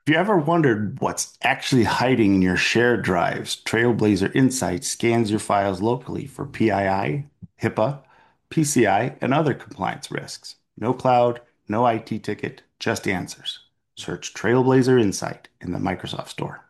If you ever wondered what's actually hiding in your shared drives, Trailblazer Insights scans your files locally for PII, HIPAA, PCI, and other compliance risks. No cloud, no IT ticket, just answers. Search Trailblazer Insight in the Microsoft Store.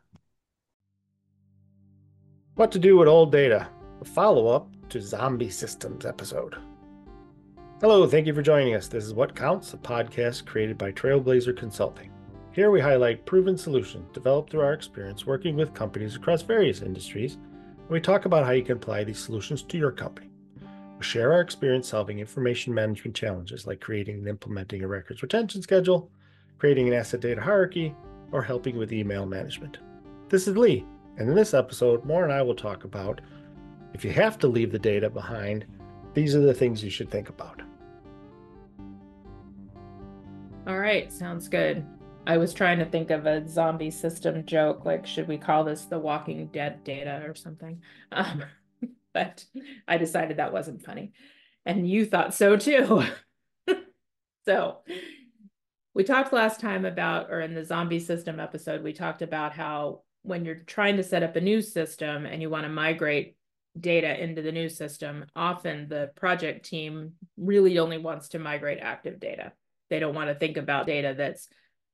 What to do with old data? A follow-up to Zombie Systems episode. Hello, thank you for joining us. This is What Counts, a podcast created by Trailblazer Consulting. Here we highlight proven solutions developed through our experience working with companies across various industries, and we talk about how you can apply these solutions to your company. We share our experience solving information management challenges like creating and implementing a records retention schedule, creating an asset data hierarchy, or helping with email management. This is Lee, and in this episode, Maura and I will talk about if you have to leave the data behind, these are the things you should think about. All right, sounds good. I was trying to think of a zombie system joke, like should we call this the Walking Dead data or something? But I decided that wasn't funny. And you thought so too. So we talked last time about, or in the zombie system episode, we talked about how when you're trying to set up a new system and you want to migrate data into the new system, often the project team really only wants to migrate active data. They don't want to think about data that's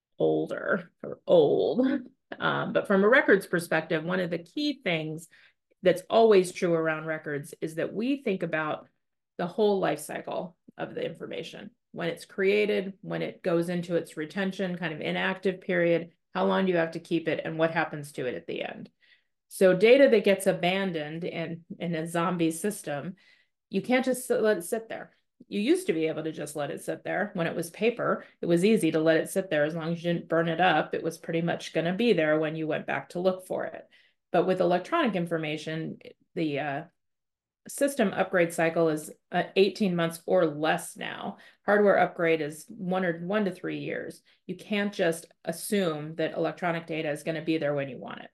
older or old. But from a records perspective, one of the key things that's always true around records is that we think about the whole life cycle of the information. When it's created, when it goes into its retention, kind of inactive period, how long do you have to keep it, and what happens to it at the end? So data that gets abandoned in a zombie system, you can't just let it sit there. You used to be able to just let it sit there. When it was paper, it was easy to let it sit there as long as you didn't burn it up. It was pretty much going to be there when you went back to look for it. But with electronic information, the system upgrade cycle is 18 months or less now. Hardware upgrade is 1 to 3 years. You can't just assume that electronic data is going to be there when you want it.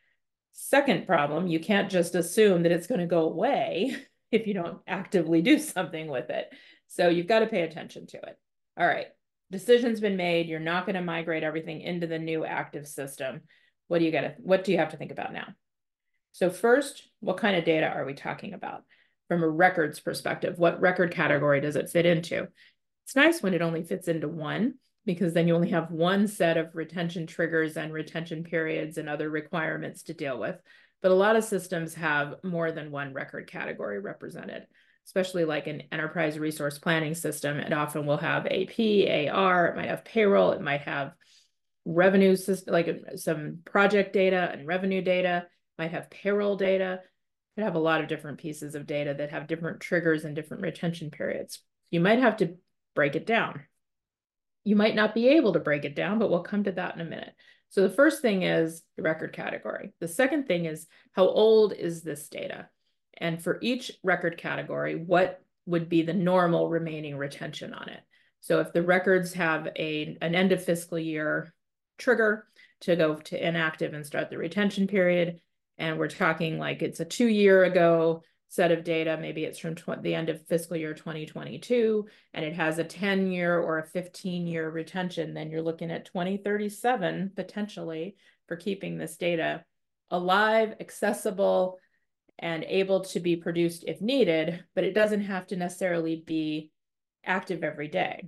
Second problem, you can't just assume that it's going to go away if you don't actively do something with it. So you've got to pay attention to it. All right, decision's been made. You're not going to migrate everything into the new active system. What do you have to think about now? So first, what kind of data are we talking about? From a records perspective, what record category does it fit into? It's nice when it only fits into one, because then you only have one set of retention triggers and retention periods and other requirements to deal with. But a lot of systems have more than one record category represented, especially like an enterprise resource planning system. It often will have AP, AR, it might have payroll, it might have revenue system, like some project data and revenue data, might have payroll data. It have a lot of different pieces of data that have different triggers and different retention periods. You might have to break it down. You might not be able to break it down, but we'll come to that in a minute. So the first thing is the record category. The second thing is how old is this data? And for each record category, what would be the normal remaining retention on it? So if the records have an end of fiscal year trigger to go to inactive and start the retention period, and we're talking like it's a 2-year ago set of data, maybe it's from the end of fiscal year 2022, and it has a 10-year or a 15-year retention, then you're looking at 2037 potentially for keeping this data alive, accessible, and able to be produced if needed, but it doesn't have to necessarily be active every day.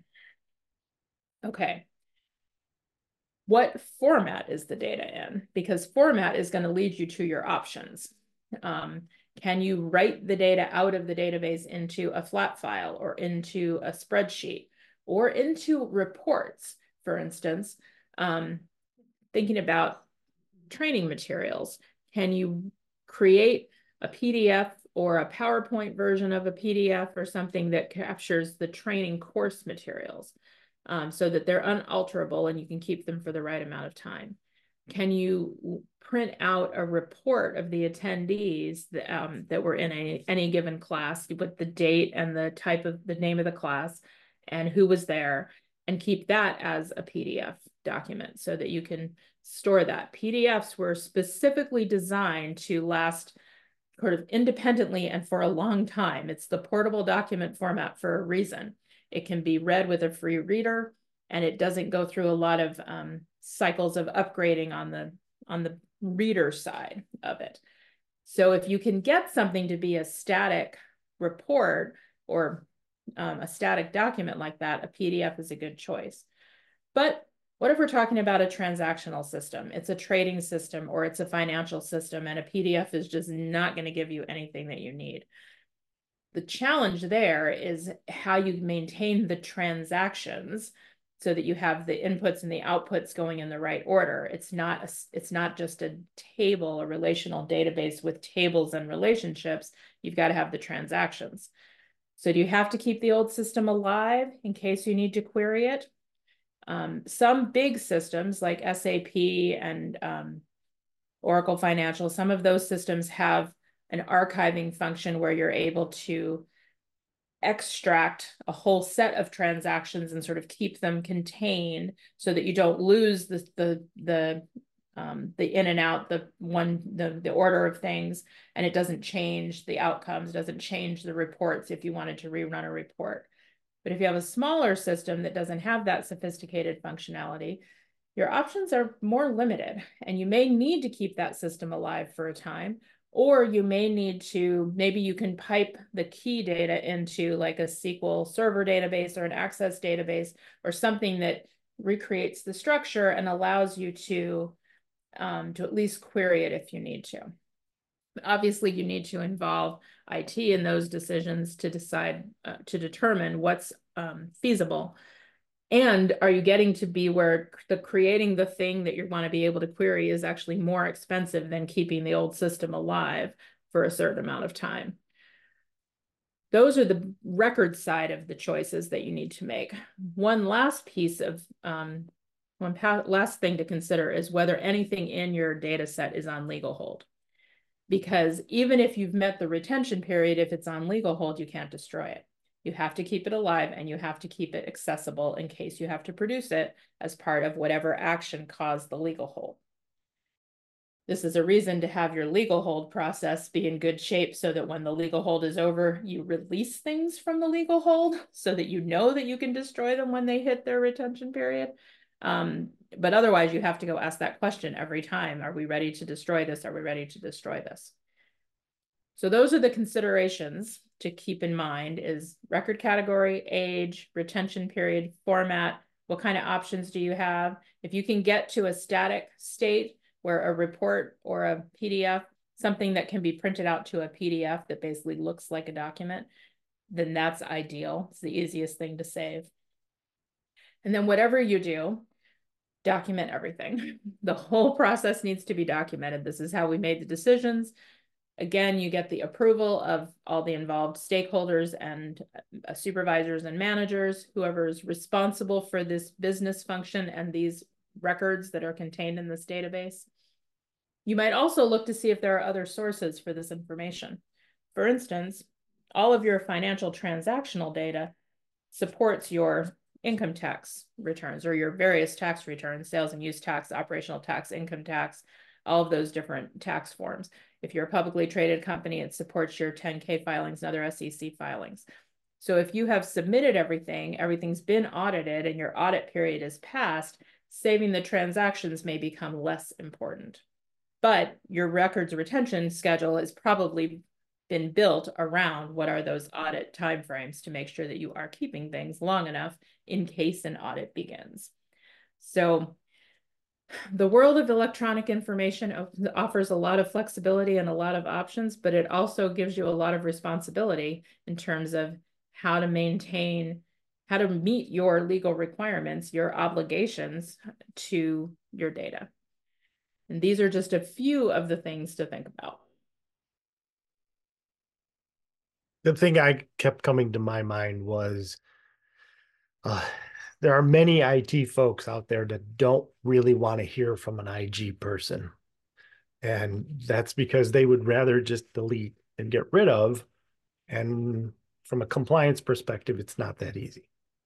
Okay. What format is the data in? Because format is going to lead you to your options. Can you write the data out of the database into a flat file or into a spreadsheet or into reports, for instance? Thinking about training materials, can you create a PDF or a PowerPoint version of a PDF or something that captures the training course materials so that they're unalterable and you can keep them for the right amount of time? Can you print out a report of the attendees that were in any given class with the date and the type of the name of the class and who was there, and keep that as a PDF document so that you can store that? PDFs were specifically designed to last sort of independently and for a long time. It's the portable document format for a reason. It can be read with a free reader, and it doesn't go through a lot of cycles of upgrading on the reader side of it. So if you can get something to be a static report or a static document like that, a PDF is a good choice. But what if we're talking about a transactional system? It's a trading system or it's a financial system, and a PDF is just not going to give you anything that you need. The challenge there is how you maintain the transactions so that you have the inputs and the outputs going in the right order. It's not just a table, a relational database with tables and relationships. You've got to have the transactions. So do you have to keep the old system alive in case you need to query it? Some big systems like SAP and Oracle Financial, some of those systems have an archiving function where you're able to extract a whole set of transactions and sort of keep them contained so that you don't lose the in and out, the order of things, and it doesn't change the outcomes, doesn't change the reports if you wanted to rerun a report. But if you have a smaller system that doesn't have that sophisticated functionality, your options are more limited, and you may need to keep that system alive for a time, or you may need to, maybe you can pipe the key data into like a SQL Server database or an Access database or something that recreates the structure and allows you to at least query it if you need to. Obviously, you need to involve IT in those decisions to decide, to determine what's feasible. And are you getting to be where creating the thing that you want to be able to query is actually more expensive than keeping the old system alive for a certain amount of time? Those are the record side of the choices that you need to make. One last piece of, last thing to consider is whether anything in your data set is on legal hold. Because even if you've met the retention period, if it's on legal hold, you can't destroy it. You have to keep it alive and you have to keep it accessible in case you have to produce it as part of whatever action caused the legal hold. This is a reason to have your legal hold process be in good shape so that when the legal hold is over, you release things from the legal hold so that you know that you can destroy them when they hit their retention period. But otherwise, you have to go ask that question every time. Are we ready to destroy this? Are we ready to destroy this? So those are the considerations to keep in mind: is record category, age, retention period, format, what kind of options do you have? If you can get to a static state where a report or a PDF, something that can be printed out to a PDF that basically looks like a document, then that's ideal. It's the easiest thing to save. And then whatever you do, document everything. The whole process needs to be documented. This is how we made the decisions. Again, you get the approval of all the involved stakeholders and supervisors and managers, whoever is responsible for this business function and these records that are contained in this database. You might also look to see if there are other sources for this information. For instance, all of your financial transactional data supports your income tax returns or your various tax returns: sales and use tax, operational tax, income tax, all of those different tax forms. If you're a publicly traded company, it supports your 10K filings and other SEC filings. So if you have submitted everything, everything's been audited, and your audit period is passed, saving the transactions may become less important. But your records retention schedule has probably been built around what are those audit timeframes to make sure that you are keeping things long enough in case an audit begins. So the world of electronic information offers a lot of flexibility and a lot of options, but it also gives you a lot of responsibility in terms of how to maintain, how to meet your legal requirements, your obligations to your data. And these are just a few of the things to think about. The thing I kept coming to my mind was there are many IT folks out there that don't really want to hear from an IG person. And that's because they would rather just delete and get rid of. And from a compliance perspective, it's not that easy.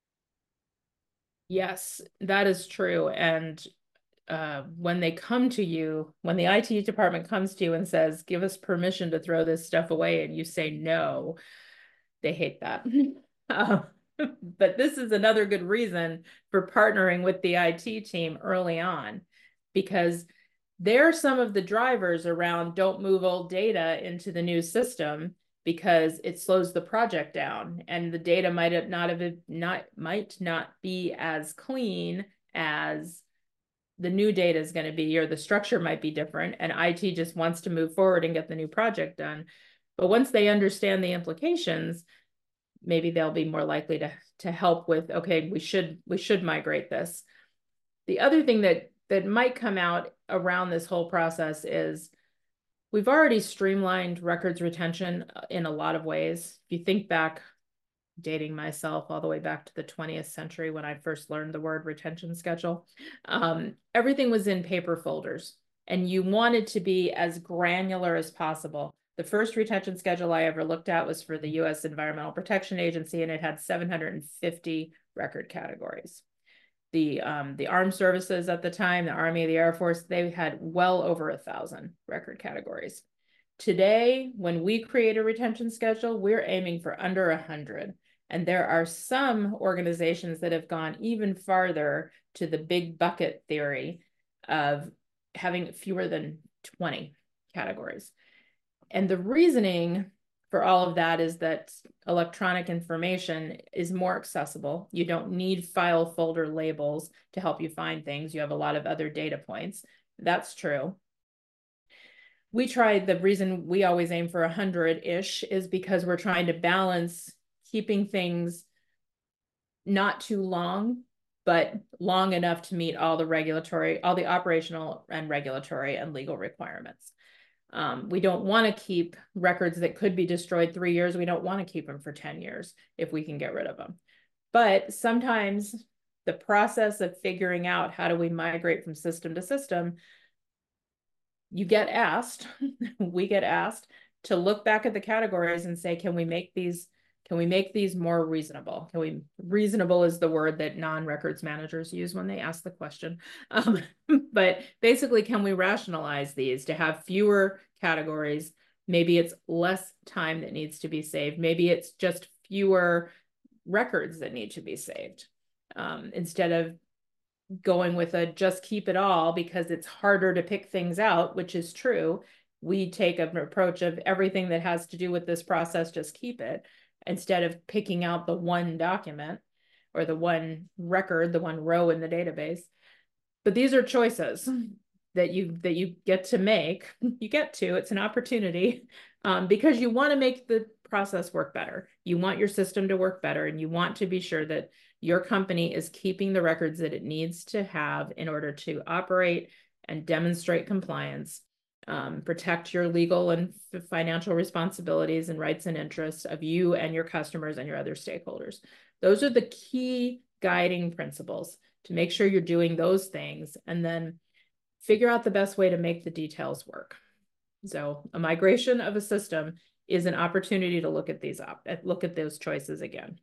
Yes, that is true. And when they come to you, when the IT department comes to you and says, give us permission to throw this stuff away, and you say no, they hate that. But this is another good reason for partnering with the IT team early on, because they're some of the drivers around don't move old data into the new system because it slows the project down and the data might not be as clean as the new data is going to be, or the structure might be different, and IT just wants to move forward and get the new project done. But once they understand the implications, maybe they'll be more likely to help with, okay, we should migrate this. The other thing that might come out around this whole process is we've already streamlined records retention in a lot of ways. If you think back, dating myself all the way back to the 20th century when I first learned the word retention schedule, everything was in paper folders, and you wanted to be as granular as possible. The first retention schedule I ever looked at was for the U.S. Environmental Protection Agency, and it had 750 record categories. The armed services at the time, the Army, the Air Force, they had well over 1,000 record categories. Today, when we create a retention schedule, we're aiming for under 100. And there are some organizations that have gone even farther to the big bucket theory of having fewer than 20 categories. And the reasoning for all of that is that electronic information is more accessible. You don't need file folder labels to help you find things. You have a lot of other data points. That's true. The reason we always aim for 100-ish is because we're trying to balance keeping things not too long, but long enough to meet all the operational and regulatory and legal requirements. We don't want to keep records that could be destroyed 3 years. We don't want to keep them for 10 years if we can get rid of them. But sometimes the process of figuring out how do we migrate from system to system, you get asked, we get asked to look back at the categories and say, can we make these more reasonable? Reasonable is the word that non-records managers use when they ask the question. But basically, can we rationalize these to have fewer categories? Maybe it's less time that needs to be saved. Maybe it's just fewer records that need to be saved. Instead of going with a just keep it all because it's harder to pick things out, which is true. We take an approach of everything that has to do with this process, just keep it, instead of picking out the one document or the one record, the one row in the database. But these are choices that you get to make. It's an opportunity because you want to make the process work better. You want your system to work better, and you want to be sure that your company is keeping the records that it needs to have in order to operate and demonstrate compliance, protect your legal and financial responsibilities and rights and interests of you and your customers and your other stakeholders. Those are the key guiding principles to make sure you're doing those things, and then figure out the best way to make the details work. So a migration of a system is an opportunity to look at those choices again.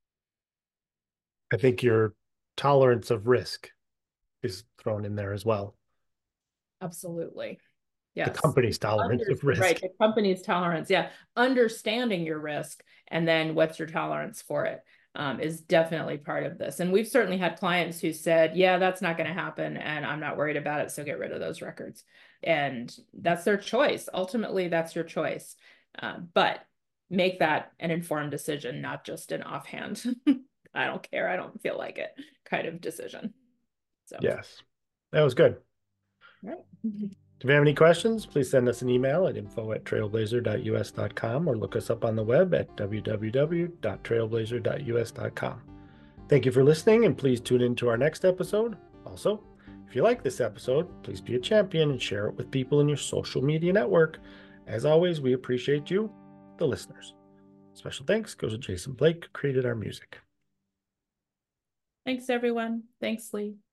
I think your tolerance of risk is thrown in there as well. Absolutely. Yes. The company's tolerance of risk. Right. The company's tolerance. Yeah. Understanding your risk and then what's your tolerance for it is definitely part of this. And we've certainly had clients who said, yeah, that's not going to happen and I'm not worried about it, so get rid of those records. And that's their choice. Ultimately, that's your choice. But make that an informed decision, not just an offhand, I don't care, I don't feel like it kind of decision. So yes, that was good. Right. If you have any questions, please send us an email at info@trailblazer.us.com or look us up on the web at www.trailblazer.us.com. Thank you for listening, and please tune in to our next episode. Also, if you like this episode, please be a champion and share it with people in your social media network. As always, we appreciate you, the listeners. Special thanks goes to Jason Blake, who created our music. Thanks, everyone. Thanks, Lee.